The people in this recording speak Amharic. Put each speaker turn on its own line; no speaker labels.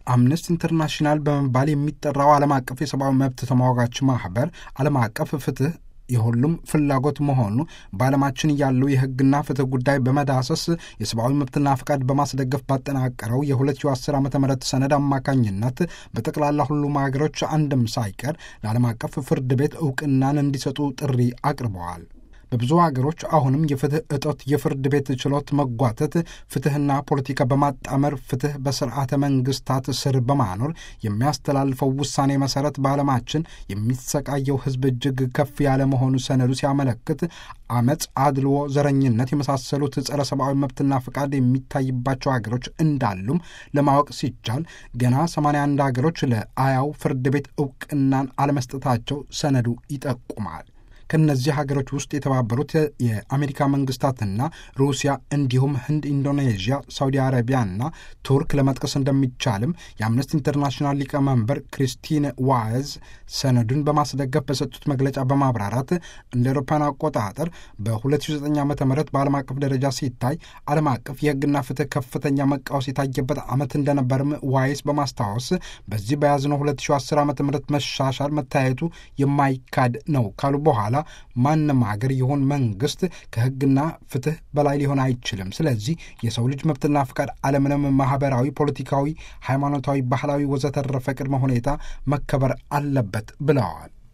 አምነስቲ ኢንተርናሽናል በመባል የሚጠራው ዓለም አቀፍ የሰብአዊ መብት ተሟጋች ማህበር ዓለም አቀፍ ፍትህ የሁሉም ፍላጎት መሆኑ በዓለማችን ያለው የሕግና ፍትህ ጉዳይ በመዳሰስ የሰብአዊ መብትና ፍቃድ በማስደገፍ ባጠናቀረው የ2010 ዓ.ም ሰነድ አማካኝነት በጠቅላላ ሁሉም ሀገሮች አንድም ሳይቀር ለዓለም አቀፍ ፍርድ ቤት ዕውቅናን እንዲሰጡ ጥሪ አቅርበዋል። በብዙ ሀገሮች አሁንም የፍትህ እጦት፣ የፍርድ ቤት ችሎት መጓተት፣ ፍትህና ፖለቲካ በማጣመር ፍትህ በስርዓተ መንግስታት ስር በማኖር የሚያስተላልፈው ውሳኔ መሰረት በዓለማችን የሚሰቃየው ህዝብ እጅግ ከፍ ያለ መሆኑ ሰነዱ ሲያመለክት አመፅ፣ አድልዎ፣ ዘረኝነት የመሳሰሉት ጸረ ሰብአዊ መብትና ፍቃድ የሚታይባቸው ሀገሮች እንዳሉም ለማወቅ ሲቻል ገና 81 ሀገሮች ለአያው ፍርድ ቤት ዕውቅናን አለመስጠታቸው ሰነዱ ይጠቁማል። ከነዚህ ሀገሮች ውስጥ የተባበሩት የአሜሪካ መንግስታትና ሩሲያ እንዲሁም ህንድ፣ ኢንዶኔዥያ፣ ሳውዲ አረቢያና ቱርክ ለመጥቀስ እንደሚቻልም የአምነስቲ ኢንተርናሽናል ሊቀመንበር ክሪስቲን ዋዝ ሰነዱን በማስደገፍ በሰጡት መግለጫ በማብራራት እንደ አውሮፓውያን አቆጣጠር በ2009 ዓ.ም በዓለም አቀፍ ደረጃ ሲታይ ዓለም አቀፍ የህግና ፍትህ ከፍተኛ መቃወስ የታየበት ዓመት እንደነበርም ዋይስ በማስታወስ በዚህ በያዝነው 2010 ዓ.ም መሻሻል መታየቱ የማይካድ ነው ካሉ በኋላ ማንም ሀገር ይሁን መንግስት ከህግና ፍትህ በላይ ሊሆን አይችልም። ስለዚህ የሰው ልጅ መብትና ፍቃድ አለምንም ማህበራዊ፣ ፖለቲካዊ፣ ሃይማኖታዊ፣ ባህላዊ ወዘተረፈ ቅድመ ሁኔታ መከበር አለበት ብለዋል።